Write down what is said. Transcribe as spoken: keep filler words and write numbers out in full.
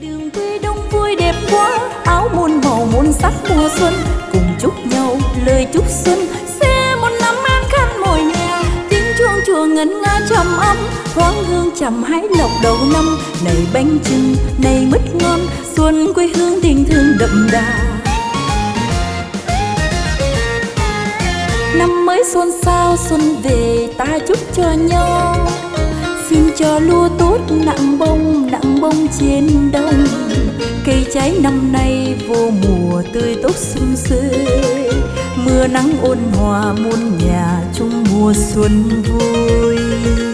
Đường quê đông vui đẹp quá, áo muôn màu muôn sắc mùa xuân, cùng chúc nhau lời chúc xuân, sẽ một năm an khăn mọi nhà. Tiếng chuông chùa ngân nga trầm ấm, thoáng hương trầm hái lộc đầu năm. Này bánh chưng, này mứt ngon, xuân quê hương tình thương đậm đà. Năm mới xuân sao xuân về, ta chúc cho nhau, xin cho lúa tốt nặng bông nặng bông trên đồng. Cây trái năm nay vô mùa tươi tốt sum xuê, mưa nắng ôn hòa muôn nhà chung mùa xuân vui.